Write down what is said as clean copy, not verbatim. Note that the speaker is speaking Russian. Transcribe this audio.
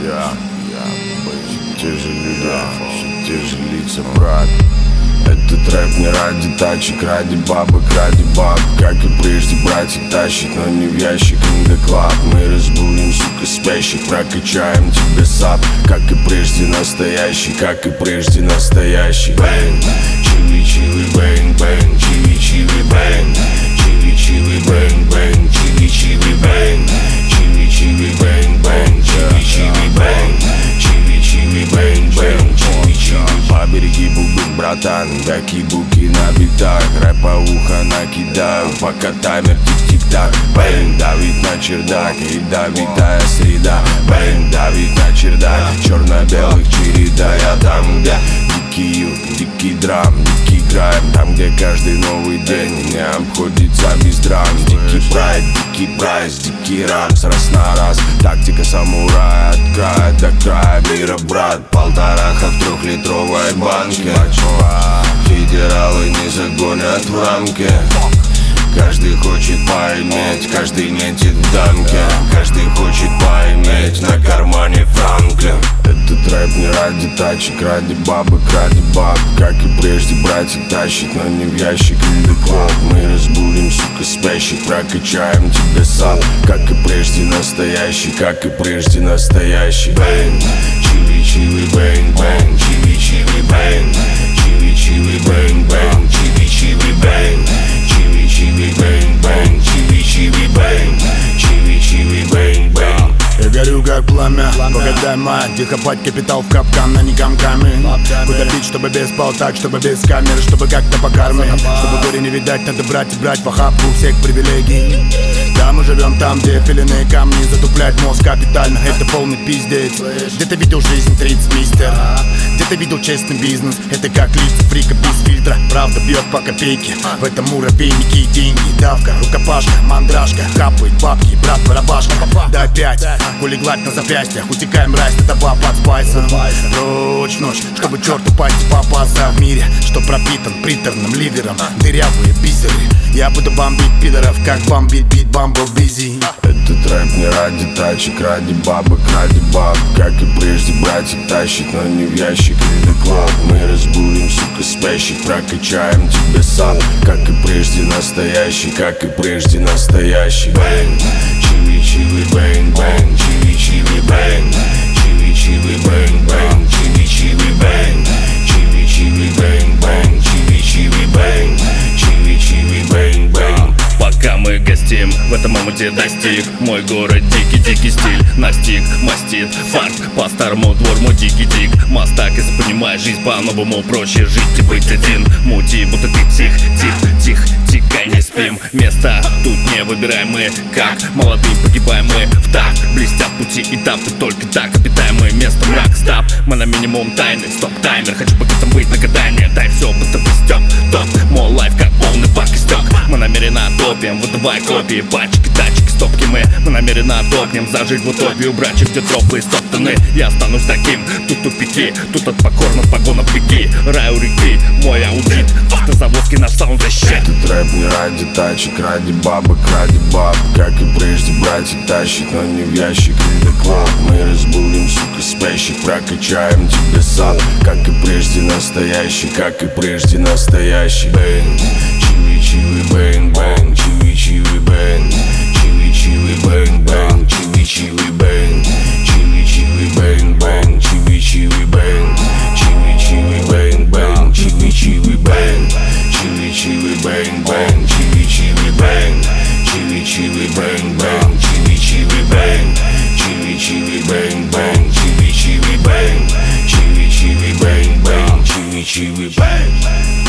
Те же люди, все те же лица, брат. Этот рэп не ради тачек, ради бабок, ради баб. Как и прежде, братик тащит, но не в ящик Индоклаб. Мы разбудим, сука, спящих, прокачаем тебе сап. Как и прежде, настоящий, как и прежде, настоящий. Бэнг, чили-чили, бэнг-бэнг, чили-чили, бэнг. Чили-чили, бэнг-бэнг, чили-чили, бэнг. Чили-чили, бэнг-бэнг, чили-чили, бэнг. Чили-чили, бэнг-бэнг, чили-чили. Побереги бубын, братан, гаки-буки на битах. Рэпа ухо накидаю, пока таймер тик-тик-так. Бэнг, давит на чердак, ядовитая среда. Бэнг, давит на чердак, черно-белых череда. Я там, где дикий юг, дикий драм, дикий грайм. Там, где каждый новый день не обходится без драм. Дикий прайд, дикий прайс, дикий рамс, раз на раз. Тактика самурая от края до края мира, брат. Полтораха в трехлитровой банке. Федералы не загонят в рамке. Каждый хочет поиметь, каждый метит в дамке. Каждый хочет поиметь на кармане Франклин. Этот рэп не ради тачек, ради бабок, ради баб. Как и прежде, братик тащит, но не в ящик Индоклаб. Мы разбудим, сука, спящих, прокачаем тебе сап. Как и прежде, настоящий, как и прежде, настоящий. Бэнг, чили-чили, бэнг-бэнг, чили-чили, бэнг. Чили-чили, бэнг-бэнг, чили-чили, бэнг. Чили-чили, бэнг-бэнг, чили-чили, бэнг. Чили-чили, бэнг-бэнг. Я горю как пламя, погадай, мать. Тихо пать капитал в капкан, а не комками. Куда бить, чтобы без полтак, чтобы без камер, чтобы как-то по карме. Чтобы горе не видать, надо брать и брать в охапку всех привилегий. Да, мы живем там, где пиленные камни. Затуплять мозг капитально, это полный пиздец. Где ты видел жизнь 30, мистер? Где ты видел честный бизнес? Это как лица фрика без фильтра. Правда бьет по копейке. В этом муравейнике и деньги. Давка, рукопашка, мандражка. Капает бабки, брат, барабашка. Да опять, улеглать на запястьях. Утекаем, мразь, это баб под спайсом. Прочь в ночь, чтобы черту пасти попасться в мире, что пропитан приторным ливером. Дырявые бисеры. Я буду бомбить пидоров, как бомбить бит Бамблбизи. Этот рэп не ради тачек, ради бабок, ради баб. Как и прежде, братик тащит, но не в ящик Индоклаб. Мы разбудим, сука, спящих, прокачаем тебе сап. Как и прежде, настоящий, как и прежде, настоящий. Бэнг, чили-чили, бэнг-бэнг, чили-чили, бэнг. Чили-чили, бэнг-бэнг, чили-чили, бэнг. Чили-чили, бэнг-бэнг, чили-чили, бэнг. Чили-чили, бэнг-бэнг. Пока мы гостим, в этом моменте достиг мой город, дикий-дикий стиль. Настиг, мастит, фарт, по-старому двор мой дикий-дик. Мастак, если понимаешь, жизнь по-новому проще жить и быть один. Мути, будто ты псих, тих, тихо, не спим. Место тут не выбираем мы, как молодые погибаем мы в так. Блестят пути этапы, только так обитаемое место мрак, стап. Мы на минимум тайны, стоп-таймер. Хочу богатым быть на гадание, дай все, будто стёк. Топ, мой лайф как полный бак истек. Мы намеренно топим, выдавай копии, пачки, тачки, стопки. Мы намеренно топнем, зажить в утопию, брачек, где тропы и стоптаны. Я останусь таким, тут тупики, тут от покорных погонов беги. Рай у реки, мой аудит, в автозаводке наш саунд защит. Этот рэп не ради тачек, ради бабок, ради баб. Как и прежде, братик тащит, но не в ящик Индоклаб. Мы разбудим, сука, спящих, прокачаем тебе сап. Как и прежде, настоящий, как и прежде, настоящий. Бэнг, чили-чили, бэнг-бэнг, чили-чили, бэнг. Чили-чили, бэнг-бэнг, чили-чили, бэнг. Чили-чили, бэнг-бэнг, чили-чили, бэнг. Чили-чили, бэнг-бэнг, чили-чили, бэнг. Чили-чили, бэнг-бэнг, чили-чили, бэнг. Чили-чили, бэнг-бэнг, чили-чили, бэнг. Чили-чили, бэнг-бэнг, чили-чили, бэнг. Чили-чили, бэнг-бэнг, чили-чили, бэнг.